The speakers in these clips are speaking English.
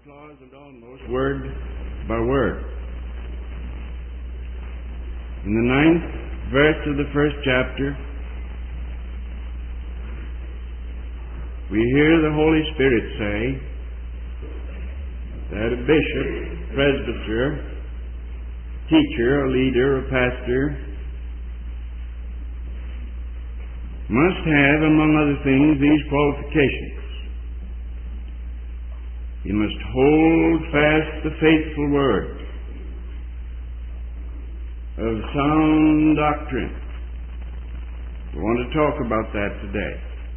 clause and almost word by word. In the 9th verse of the 1st chapter, we hear the Holy Spirit say that a bishop, presbyter, teacher, a leader, a pastor must have, among other things, these qualifications. He must hold fast the faithful word of sound doctrine. We want to talk about that today.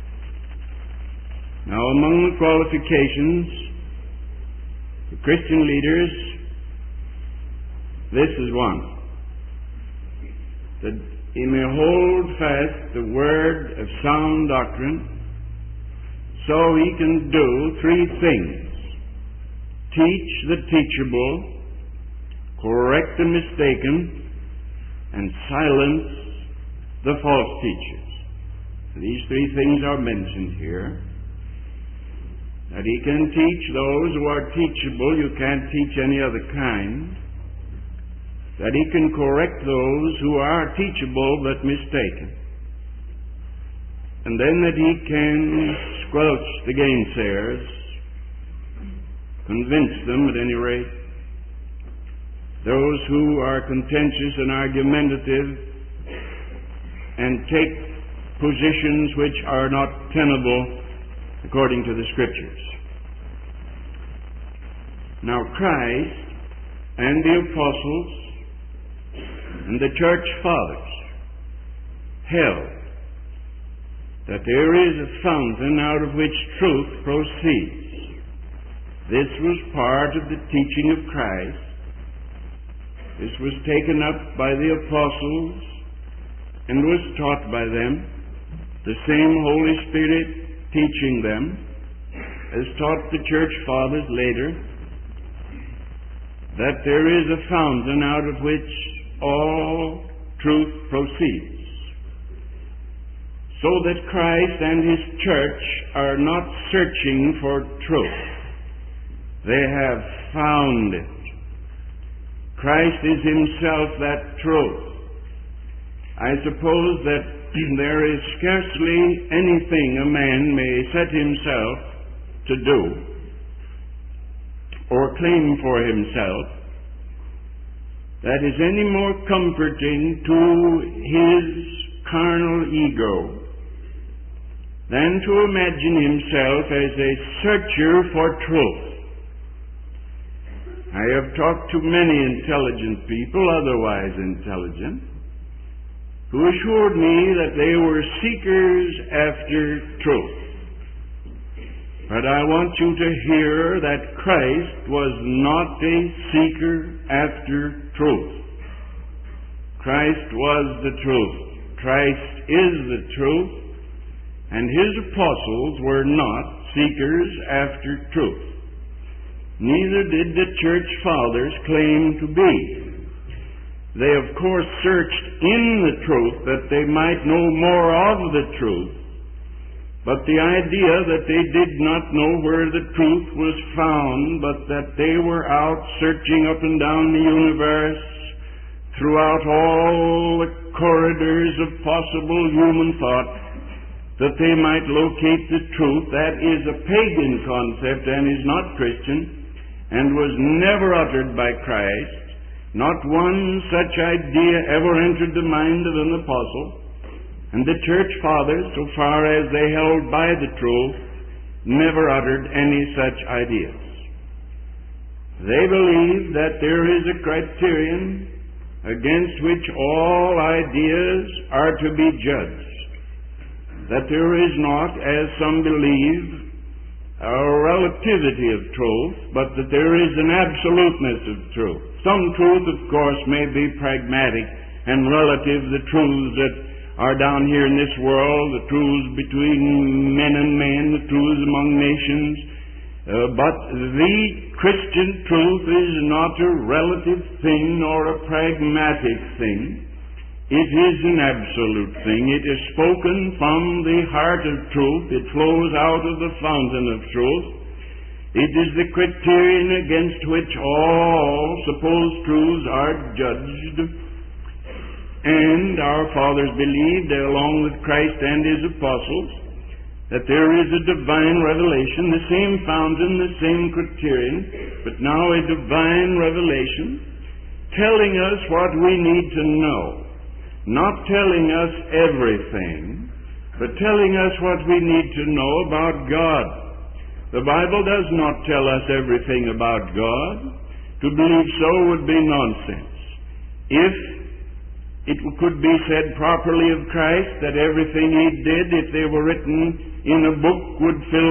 Now, among the qualifications for Christian leaders, this is one: that he may hold fast the word of sound doctrine, so he can do three things: teach the teachable, correct the mistaken, and silence the false teachers. These three things are mentioned here. That he can teach those who are teachable, you can't teach any other kind. That he can correct those who are teachable but mistaken. And then that he can squelch the gainsayers, convince them, at any rate, those who are contentious and argumentative and take positions which are not tenable according to the Scriptures. Now, Christ and the apostles and the church fathers held that there is a fountain out of which truth proceeds. This was part of the teaching of Christ. This was taken up by the apostles and was taught by them. The same Holy Spirit teaching them as taught the church fathers later, that there is a fountain out of which all truth proceeds. So that Christ and His church are not searching for truth. They have found it. Christ is Himself that truth. I suppose that there is scarcely anything a man may set himself to do or claim for himself that is any more comforting to his carnal ego than to imagine himself as a searcher for truth. I have talked to many intelligent people, otherwise intelligent, who assured me that they were seekers after truth. But I want you to hear that Christ was not a seeker after truth. Christ was the truth. Christ is the truth, and His apostles were not seekers after truth. Neither did the church fathers claim to be. They, of course, searched in the truth that they might know more of the truth, but the idea that they did not know where the truth was found, but that they were out searching up and down the universe, throughout all the corridors of possible human thought, that they might locate the truth, that is a pagan concept and is not Christian, and was never uttered by Christ. Not one such idea ever entered the mind of an apostle, and the church fathers, so far as they held by the truth, never uttered any such ideas. They believed that there is a criterion against which all ideas are to be judged, that there is not, as some believe, a relativity of truth, but that there is an absoluteness of truth. Some truth, of course, may be pragmatic and relative, the truths that are down here in this world, the truths between men and men, the truths among nations. But the Christian truth is not a relative thing nor a pragmatic thing. It is an absolute thing. It is spoken from the heart of truth. It flows out of the fountain of truth. It is the criterion against which all supposed truths are judged. And our fathers believed, along with Christ and His apostles, that there is a divine revelation, the same fountain, the same criterion, but now a divine revelation telling us what we need to know. Not telling us everything, but telling us what we need to know about God. The Bible does not tell us everything about God. To believe so would be nonsense. If it could be said properly of Christ that everything He did, if they were written in a book, would fill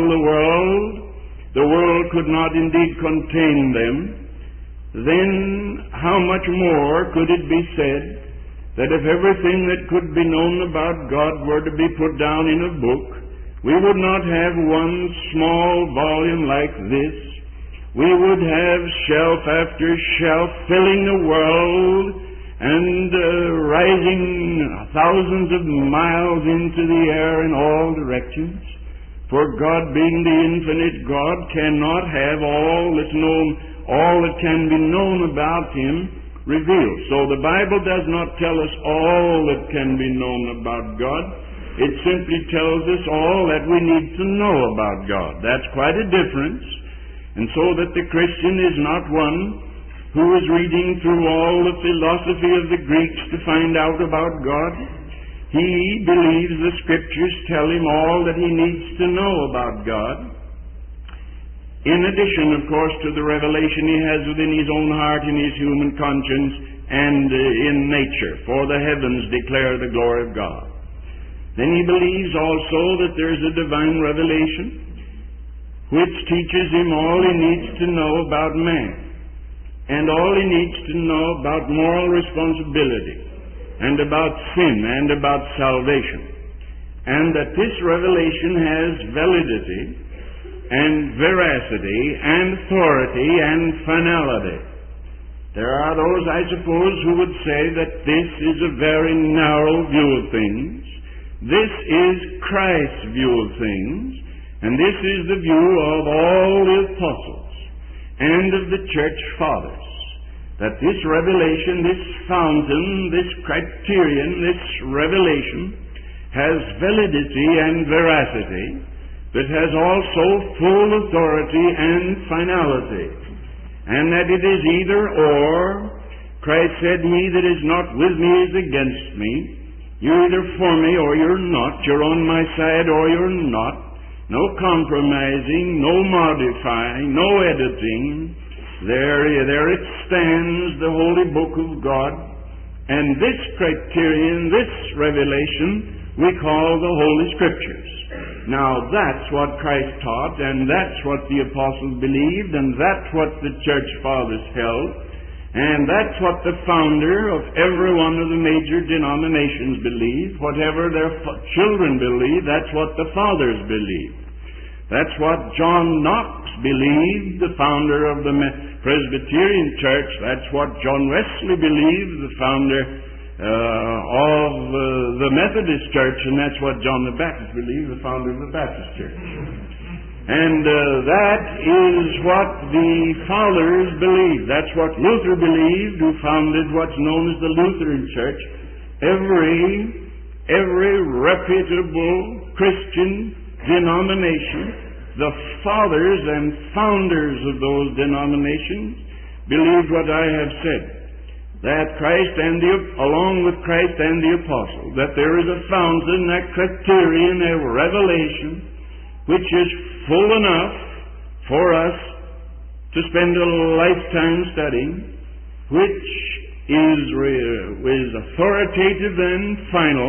the world could not indeed contain them, then how much more could it be said that if everything that could be known about God were to be put down in a book, we would not have one small volume like this. We would have shelf after shelf filling the world and rising thousands of miles into the air in all directions. For God, being the infinite God, cannot have all that can be known about Him revealed. So the Bible does not tell us all that can be known about God. It simply tells us all that we need to know about God. That's quite a difference. And so that the Christian is not one who is reading through all the philosophy of the Greeks to find out about God. He believes the Scriptures tell him all that he needs to know about God. In addition, of course, to the revelation he has within his own heart, in his human conscience, and in nature, for the heavens declare the glory of God. Then he believes also that there is a divine revelation which teaches him all he needs to know about man, and all he needs to know about moral responsibility, and about sin, and about salvation. And that this revelation has validity, and veracity, and authority, and finality. There are those, I suppose, who would say that this is a very narrow view of things. This is Christ's view of things, and this is the view of all the apostles and of the church fathers, that this revelation, this fountain, this criterion, this revelation has validity and veracity, but has also full authority and finality, and that it is either or. Christ said, "He that is not with me is against me." You're either for me or you're not. You're on my side or you're not. No compromising, no modifying, no editing. There it stands, the holy book of God. And this criterion, this revelation, we call the Holy Scriptures. Now that's what Christ taught, and that's what the apostles believed, and that's what the church fathers held. And that's what the founder of every one of the major denominations believed. Whatever their children believe, that's what the fathers believed. That's what John Knox believed, the founder of the Presbyterian Church. That's what John Wesley believed, the founder of the Methodist Church. And that's what John the Baptist believed, the founder of the Baptist Church. And that is what the fathers believed. That's what Luther believed, who founded what's known as the Lutheran Church. Every reputable Christian denomination, the fathers and founders of those denominations believed what I have said. That Christ along with Christ and the apostles, that there is a fountain, a criterion, a revelation, which is full enough for us to spend a lifetime studying, which is authoritative and final,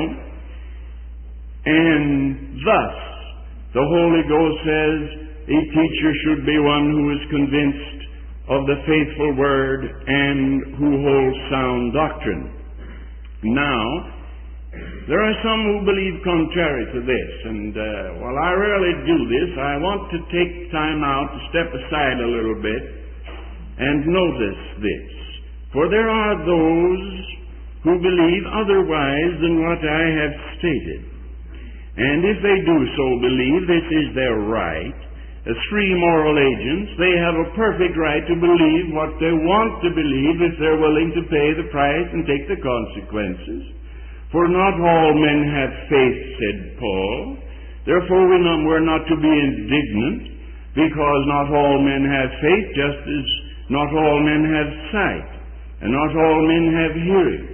and thus the Holy Ghost says a teacher should be one who is convinced of the faithful word and who holds sound doctrine. Now, there are some who believe contrary to this, and while I rarely do this, I want to take time out to step aside a little bit and notice this. For there are those who believe otherwise than what I have stated. And if they do so believe, this is their right, as free moral agents, they have a perfect right to believe what they want to believe if they're willing to pay the price and take the consequences. For not all men have faith, said Paul. Therefore we're not to be indignant, because not all men have faith, just as not all men have sight, and not all men have hearing.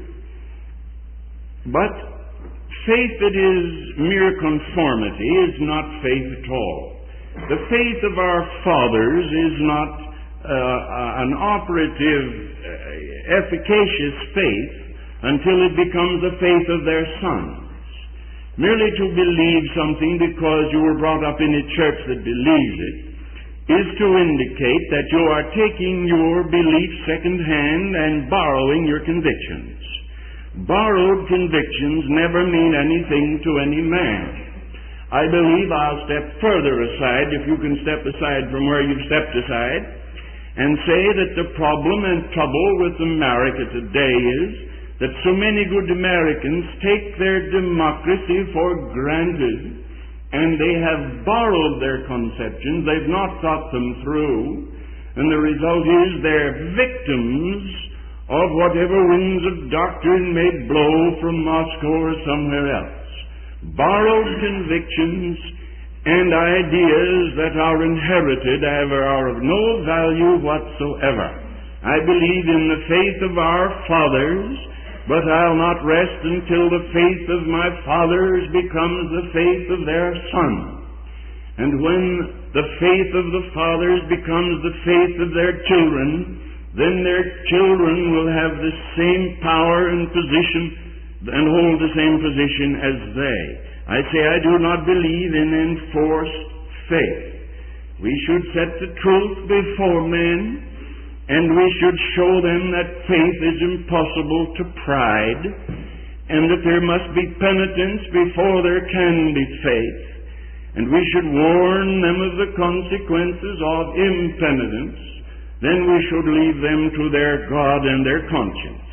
But faith that is mere conformity is not faith at all. The faith of our fathers is not an operative, efficacious faith until it becomes the faith of their sons. Merely to believe something because you were brought up in a church that believes it is to indicate that you are taking your belief second-hand and borrowing your convictions. Borrowed convictions never mean anything to any man. I believe I'll step further aside, if you can step aside from where you've stepped aside, and say that the problem and trouble with America today is that so many good Americans take their democracy for granted, and they have borrowed their conceptions. They've not thought them through, and the result is they're victims of whatever winds of doctrine may blow from Moscow or somewhere else. Borrowed convictions and ideas that are inherited are of no value whatsoever. I believe in the faith of our fathers, but I'll not rest until the faith of my fathers becomes the faith of their sons. And when the faith of the fathers becomes the faith of their children, then their children will have the same power and position and hold the same position as they. I say I do not believe in enforced faith. We should set the truth before men, and we should show them that faith is impossible to pride, and that there must be penitence before there can be faith. And we should warn them of the consequences of impenitence. Then we should leave them to their God and their conscience.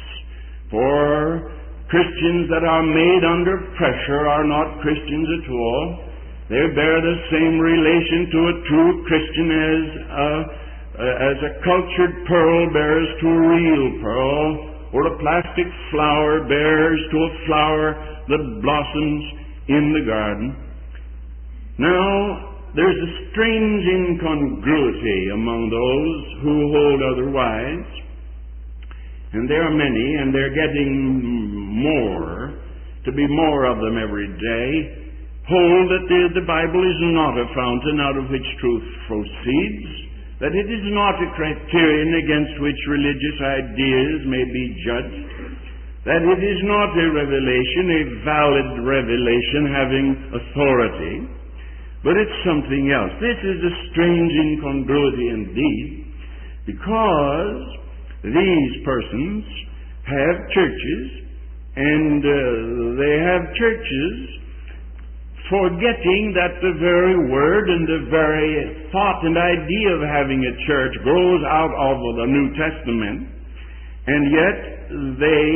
For Christians that are made under pressure are not Christians at all. They bear the same relation to a true Christian as a cultured pearl bears to a real pearl, or a plastic flower bears to a flower that blossoms in the garden. Now, there's a strange incongruity among those who hold otherwise, and there are many, and they're getting more, to be more of them every day, hold that the Bible is not a fountain out of which truth proceeds, that it is not a criterion against which religious ideas may be judged, that it is not a revelation, a valid revelation having authority, but it's something else. This is a strange incongruity indeed, because these persons have churches, and they have churches forgetting that the very word and the very thought and idea of having a church grows out of the New Testament, and yet they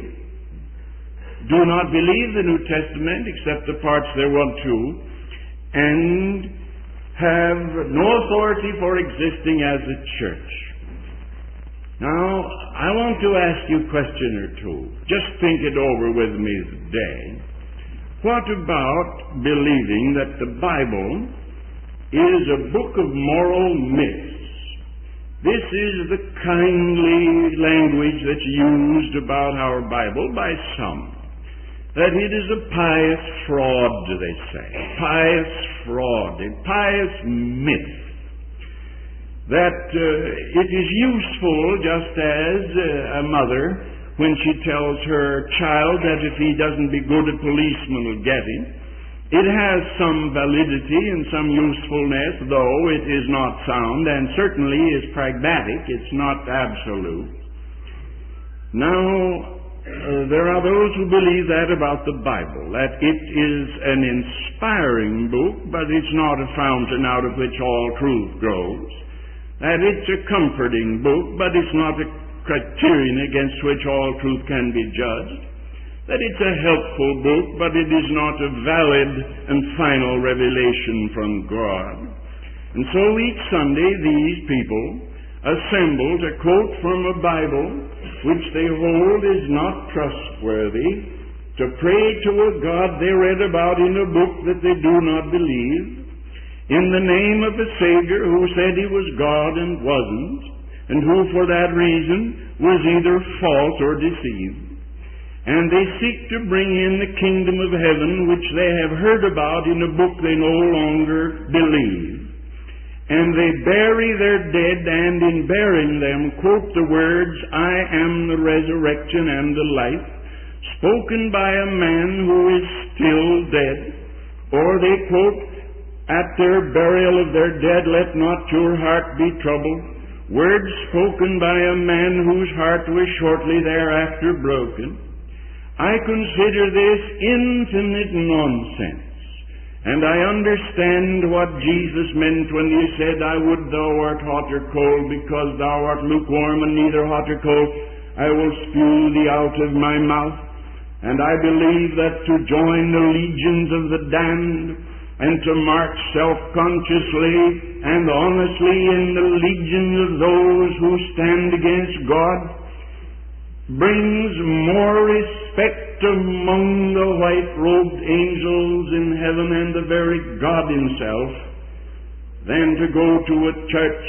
do not believe the New Testament except the parts they want to, and have no authority for existing as a church. Now, I want to ask you a question or two. Just think it over with me today. What about believing that the Bible is a book of moral myths? This is the kindly language that's used about our Bible by some. That it is a pious fraud, they say. Pious fraud, a pious myth. That it is useful, just as a mother, when she tells her child that if he doesn't be good, a policeman will get him. It has some validity and some usefulness, though it is not sound, and certainly is pragmatic. It's not absolute. Now, there are those who believe that about the Bible, that it is an inspiring book, but it's not a fountain out of which all truth grows. That it's a comforting book, but it's not a criterion against which all truth can be judged. That it's a helpful book, but it is not a valid and final revelation from God. And so each Sunday these people assemble to quote from a Bible which they hold is not trustworthy, to pray to a God they read about in a book that they do not believe, in the name of a Savior who said he was God and wasn't, and who for that reason was either false or deceived. And they seek to bring in the kingdom of heaven which they have heard about in a book they no longer believe. And they bury their dead, and in burying them quote the words, I am the resurrection and the life, spoken by a man who is still dead. Or they quote, at their burial of their dead, let not your heart be troubled, words spoken by a man whose heart was shortly thereafter broken. I consider this infinite nonsense, and I understand what Jesus meant when he said, I would thou art hot or cold, because thou art lukewarm and neither hot or cold, I will spew thee out of my mouth. And I believe that to join the legions of the damned, and to march self-consciously and honestly in the legion of those who stand against God, brings more respect among the white-robed angels in heaven and the very God himself than to go to a church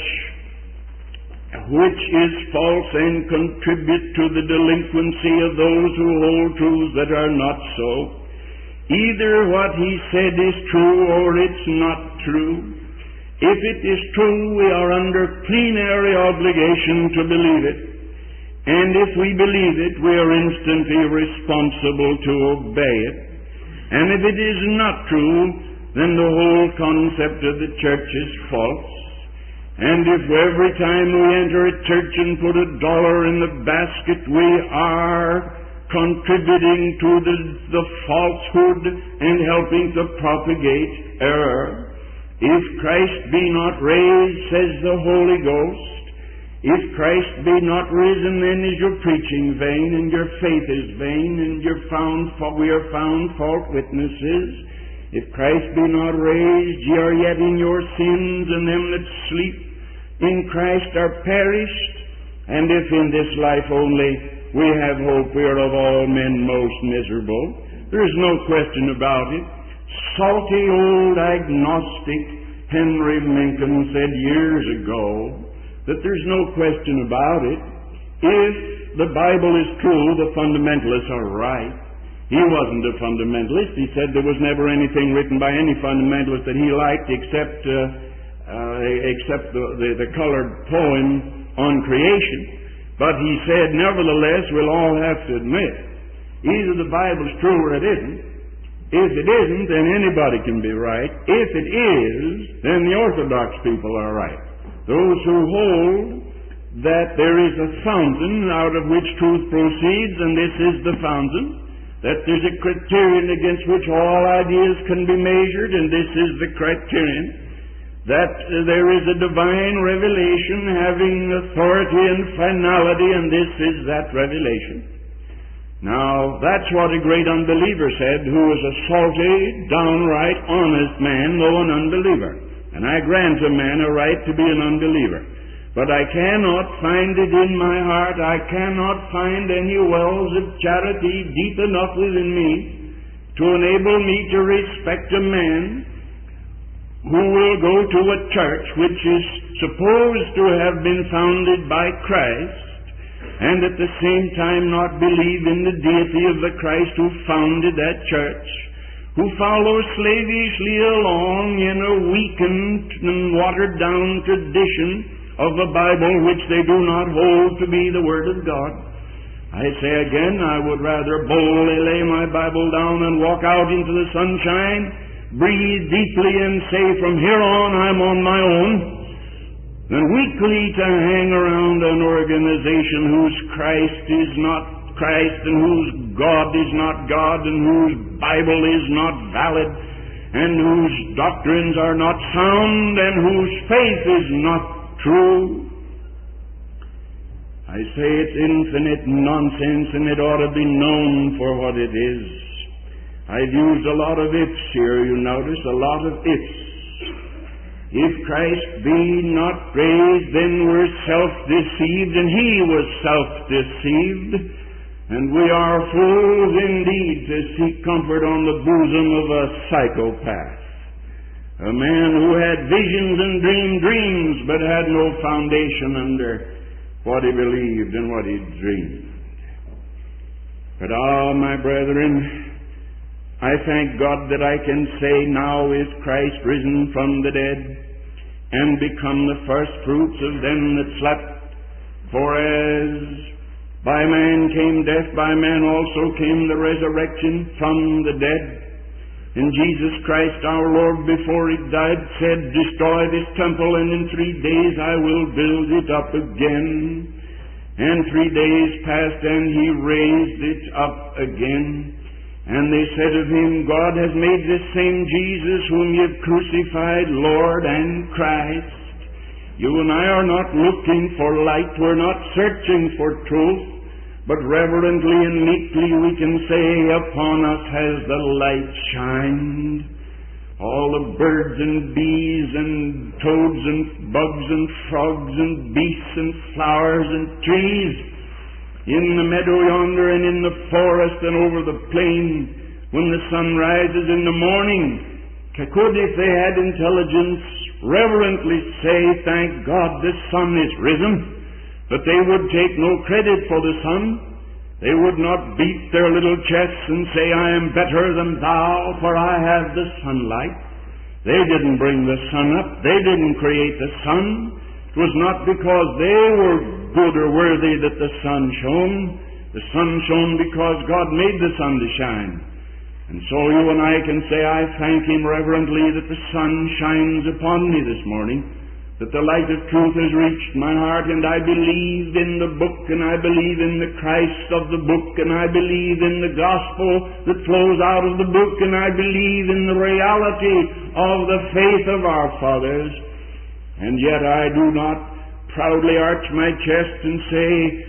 which is false and contribute to the delinquency of those who hold truths that are not so. Either what he said is true or it's not true. If it is true, we are under plenary obligation to believe it. And if we believe it, we are instantly responsible to obey it. And if it is not true, then the whole concept of the church is false. And if every time we enter a church and put $1 in the basket, we are contributing to the falsehood and helping to propagate error. If Christ be not raised, says the Holy Ghost, if Christ be not risen, then is your preaching vain, and your faith is vain, and we are found fault witnesses. If Christ be not raised, ye are yet in your sins, and them that sleep in Christ are perished. And if in this life only we have hope, we are of all men most miserable. There is no question about it. Salty old agnostic Henry Mencken said years ago that there's no question about it. If the Bible is true, the fundamentalists are right. He wasn't a fundamentalist. He said there was never anything written by any fundamentalist that he liked except the colored poem on creation. But he said, nevertheless, we'll all have to admit, either the Bible's true or it isn't. If it isn't, then anybody can be right. If it is, then the Orthodox people are right. Those who hold that there is a fountain out of which truth proceeds, and this is the fountain, that there's a criterion against which all ideas can be measured, and this is the criterion, that there is a divine revelation having authority and finality, and this is that revelation. Now, that's what a great unbeliever said, who was a salty, downright, honest man, though an unbeliever. And I grant a man a right to be an unbeliever. But I cannot find it in my heart, I cannot find any wells of charity deep enough within me to enable me to respect a man who will go to a church which is supposed to have been founded by Christ, and at the same time not believe in the deity of the Christ who founded that church, who follow slavishly along in a weakened and watered-down tradition of a Bible which they do not hold to be the Word of God. I say again, I would rather boldly lay my Bible down and walk out into the sunshine, breathe deeply and say, from here on I'm on my own, than weakly to hang around an organization whose Christ is not Christ, and whose God is not God, and whose Bible is not valid, and whose doctrines are not sound, and whose faith is not true. I say it's infinite nonsense, and it ought to be known for what it is. I've used a lot of ifs here, you notice, a lot of ifs. If Christ be not raised, then we're self-deceived, and he was self-deceived. And we are fools indeed to seek comfort on the bosom of a psychopath. A man who had visions and dreamed dreams, but had no foundation under what he believed and what he dreamed. But my brethren, I thank God that I can say, now is Christ risen from the dead, and become the first fruits of them that slept. For as by man came death, by man also came the resurrection from the dead. And Jesus Christ our Lord, before he died, said, destroy this temple, and in 3 days I will build it up again. And 3 days passed, and he raised it up again. And they said of him, God has made this same Jesus whom ye have crucified, Lord and Christ. You and I are not looking for light. We're not searching for truth. But reverently and meekly we can say, upon us has the light shined. All the birds and bees and toads and bugs and frogs and beasts and flowers and trees, in the meadow yonder and in the forest and over the plain, when the sun rises in the morning, could, if they had intelligence, reverently say, thank God the sun is risen. But they would take no credit for the sun. They would not beat their little chests and say, I am better than thou, for I have the sunlight. They didn't bring the sun up. They didn't create the sun. It was not because they were good or worthy that the sun shone. The sun shone because God made the sun to shine. And so you and I can say, I thank him reverently that the sun shines upon me this morning, that the light of truth has reached my heart, and I believe in the book, and I believe in the Christ of the book, and I believe in the gospel that flows out of the book, and I believe in the reality of the faith of our fathers. And yet I do not proudly arch my chest and say,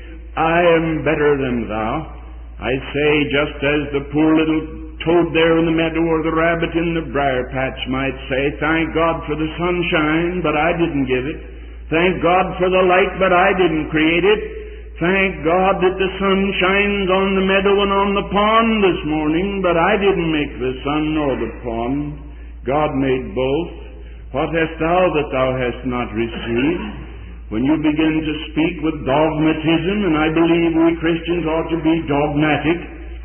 I am better than thou. I say, just as the poor little toad there in the meadow or the rabbit in the briar patch might say, thank God for the sunshine, but I didn't give it. Thank God for the light, but I didn't create it. Thank God that the sun shines on the meadow and on the pond this morning, but I didn't make the sun nor the pond. God made both. What hast thou that thou hast not received? When you begin to speak with dogmatism, and I believe we Christians ought to be dogmatic,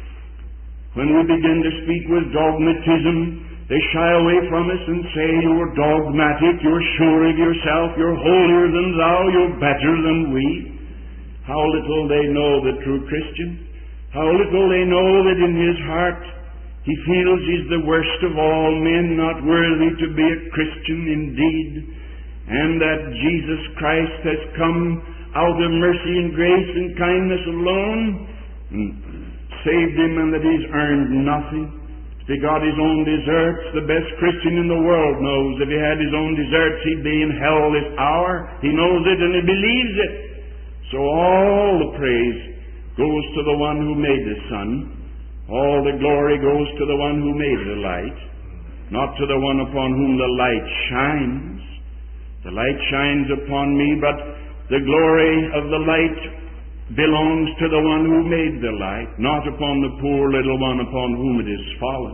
when we begin to speak with dogmatism, they shy away from us and say, you're dogmatic, you're sure of yourself, you're holier than thou, you're better than we. How little they know the true Christian. How little they know that in his heart he feels he's the worst of all men, not worthy to be a Christian indeed, and that Jesus Christ has come out of mercy and grace and kindness alone, and saved him, and that he's earned nothing. If he got his own deserts, the best Christian in the world knows if he had his own deserts, he'd be in hell this hour. He knows it and he believes it. So all the praise goes to the one who made the sun. All the glory goes to the one who made the light, not to the one upon whom the light shines. The light shines upon me, but the glory of the light belongs to the one who made the light, not upon the poor little one upon whom it is fallen.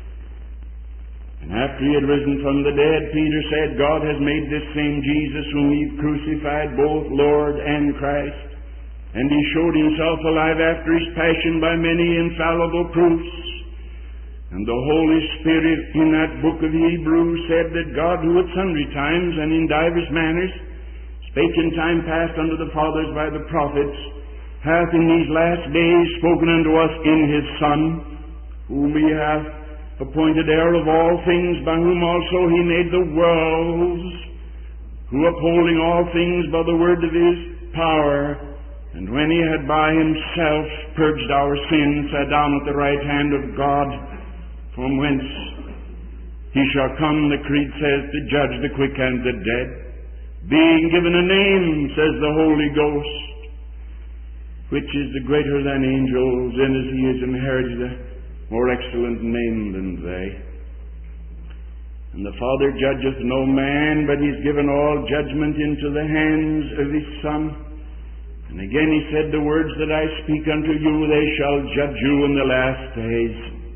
And after he had risen from the dead, Peter said, God has made this same Jesus whom ye crucified, both Lord and Christ. And he showed himself alive after his passion by many infallible proofs. And the Holy Spirit in that book of Hebrews said that God, who at sundry times and in divers manners spake in time past unto the fathers by the prophets, hath in these last days spoken unto us in his Son, whom he hath appointed heir of all things, by whom also he made the worlds, who upholding all things by the word of his power, and when he had by himself purged our sins, sat down at the right hand of God, from whence he shall come, the creed says, to judge the quick and the dead, being given a name, says the Holy Ghost, which is the greater than angels, in as he has inherited a more excellent name than they. And the Father judgeth no man, but He's given all judgment into the hands of His Son. And again He said, the words that I speak unto you, they shall judge you in the last days.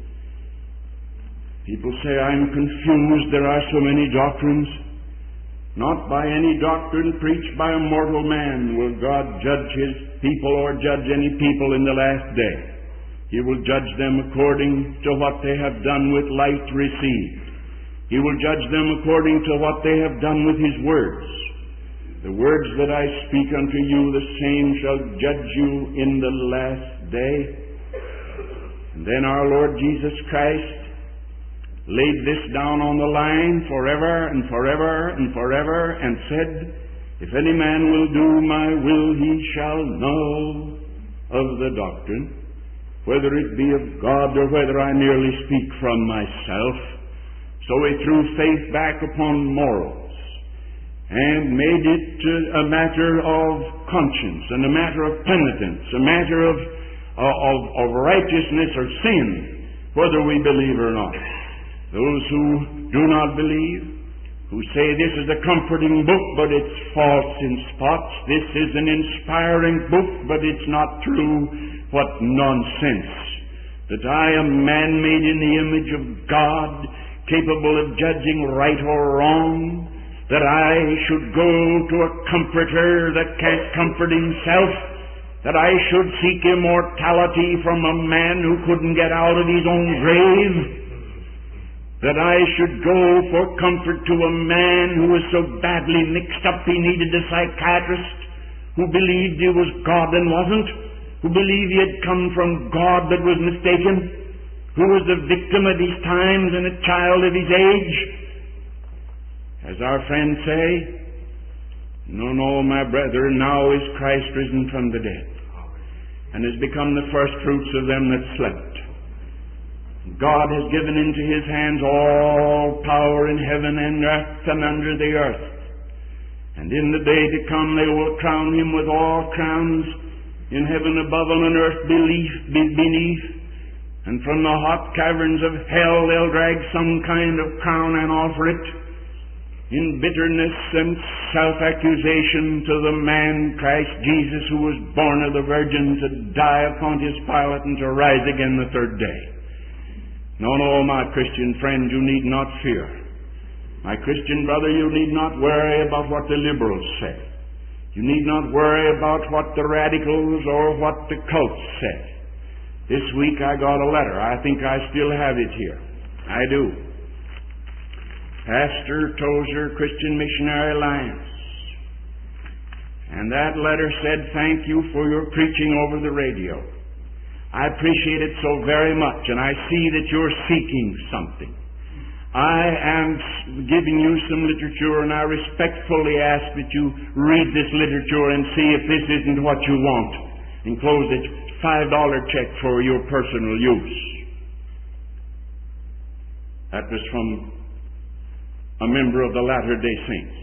People say, I'm confused. There are so many doctrines. Not by any doctrine preached by a mortal man will God judge His people or judge any people in the last day. He will judge them according to what they have done with light received. He will judge them according to what they have done with His words. The words that I speak unto you, the same shall judge you in the last day. And then our Lord Jesus Christ laid this down on the line forever and forever and forever, and said, if any man will do my will, he shall know of the doctrine, whether it be of God or whether I merely speak from myself. So He threw faith back upon morals and made it a matter of conscience and a matter of penitence, a matter of righteousness or sin, whether we believe or not. Those who do not believe, who say this is a comforting book, but it's false in spots. This is an inspiring book, but it's not true. What nonsense! That I am man made in the image of God, capable of judging right or wrong, that I should go to a comforter that can't comfort himself, that I should seek immortality from a man who couldn't get out of his own grave, that I should go for comfort to a man who was so badly mixed up he needed a psychiatrist, who believed he was God and wasn't, who believed he had come from God but was mistaken, who was the victim of his times and a child of his age. As our friends say, no, my brethren, now is Christ risen from the dead, and has become the first fruits of them that slept. God has given into His hands all power in heaven and earth and under the earth. And in the day to come they will crown Him with all crowns in heaven above and on earth beneath. And from the hot caverns of hell they'll drag some kind of crown and offer it in bitterness and self-accusation to the man Christ Jesus, who was born of the Virgin, to die upon His Pilate and to rise again the third day. No, my Christian friend, you need not fear. My Christian brother, you need not worry about what the liberals say. You need not worry about what the radicals or what the cults say. This week I got a letter. I think I still have it here. I do. Pastor Tozer, Christian Missionary Alliance. And that letter said, thank you for your preaching over the radio. I appreciate it so very much, and I see that you're seeking something. I am giving you some literature, and I respectfully ask that you read this literature and see if this isn't what you want. Enclose a $5 check for your personal use. That was from a member of the Latter-day Saints.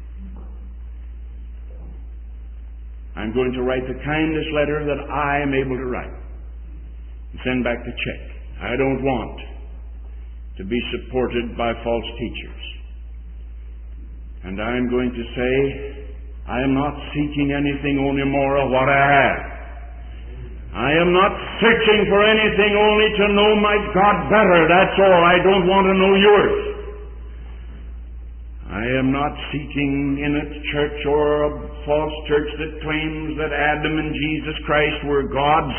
I'm going to write the kindest letter that I am able to write. Send back the check. I don't want to be supported by false teachers. And I'm going to say, I am not seeking anything only more of what I have. I am not searching for anything only to know my God better. That's all. I don't want to know yours. I am not seeking in a church or a false church that claims that Adam and Jesus Christ were gods.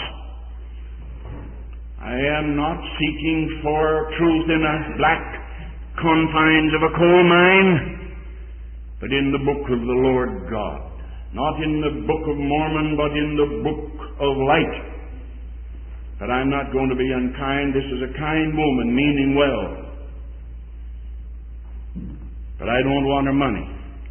I am not seeking for truth in the black confines of a coal mine, but in the book of the Lord God. Not in the Book of Mormon, but in the Book of Light. But I'm not going to be unkind. This is a kind woman, meaning well. But I don't want her money.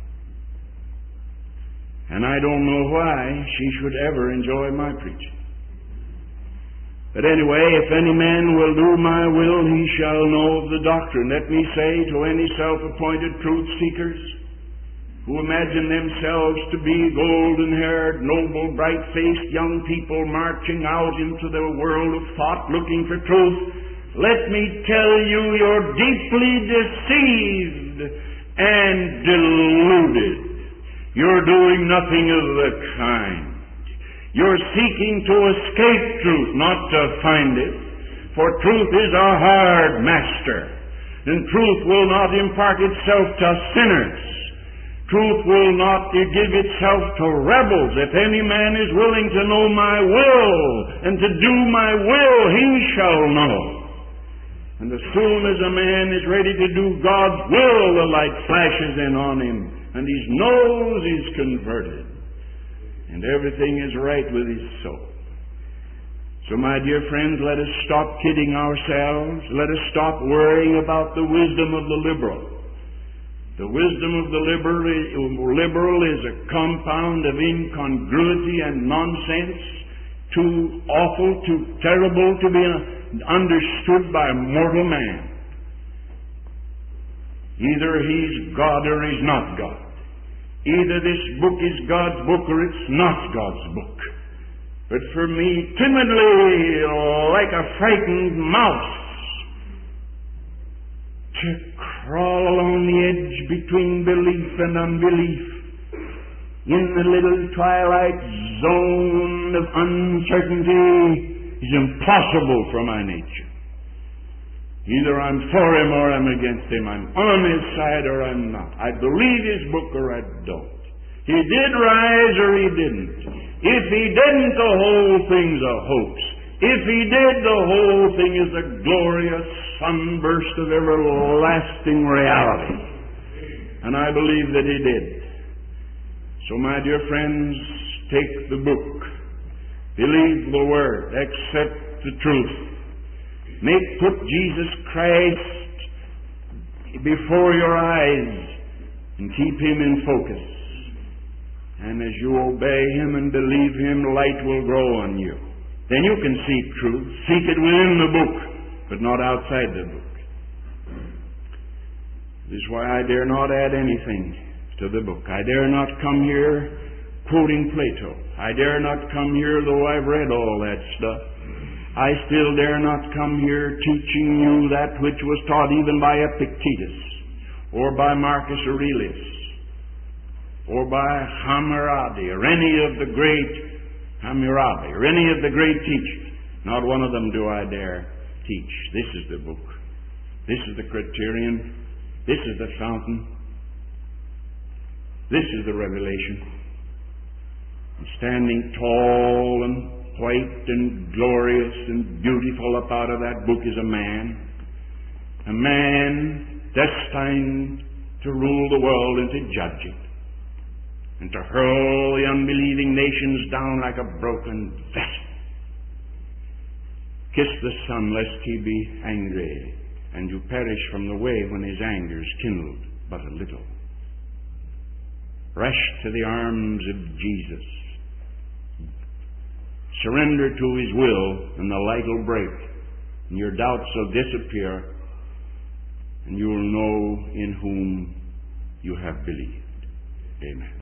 And I don't know why she should ever enjoy my preaching. But anyway, if any man will do my will, he shall know of the doctrine. Let me say to any self-appointed truth seekers who imagine themselves to be golden-haired, noble, bright-faced young people marching out into the world of thought looking for truth, let me tell you, you're deeply deceived and deluded. You're doing nothing of the kind. You're seeking to escape truth, not to find it. For truth is a hard master, and truth will not impart itself to sinners. Truth will not give itself to rebels. If any man is willing to know my will and to do my will, he shall know. And as soon as a man is ready to do God's will, the light flashes in on him, and his nose is converted, and everything is right with his soul. So, my dear friends, let us stop kidding ourselves. Let us stop worrying about the wisdom of the liberal. The wisdom of the liberal is a compound of incongruity and nonsense, too awful, too terrible to be understood by mortal man. Either he's God or he's not God. Either this book is God's book or it's not God's book. But for me, timidly, like a frightened mouse, to crawl along the edge between belief and unbelief, in the little twilight zone of uncertainty, is impossible for my nature. Either I'm for him or I'm against him. I'm on his side or I'm not. I believe his book or I don't. He did rise or he didn't. If he didn't, the whole thing's a hoax. If he did, the whole thing is a glorious sunburst of everlasting reality. And I believe that he did. So, my dear friends, take the book. Believe the Word. Accept the truth. Put Jesus Christ before your eyes and keep him in focus. And as you obey him and believe him, light will grow on you. Then you can seek truth. Seek it within the book, but not outside the book. This is why I dare not add anything to the book. I dare not come here quoting Plato. I dare not come here, though I've read all that stuff. I still dare not come here teaching you that which was taught even by Epictetus, or by Marcus Aurelius, or by Hammurabi, or any of the great teachers. Not one of them do I dare teach. This is the book. This is the criterion. This is the fountain. This is the revelation. And standing tall and white and glorious and beautiful up out of that book is a man destined to rule the world and to judge it, and to hurl the unbelieving nations down like a broken vessel. Kiss the Son, lest he be angry, and you perish from the way when his anger is kindled but a little. Rush to the arms of Jesus. Surrender to his will, and the light will break, and your doubts will disappear, and you will know in whom you have believed. Amen.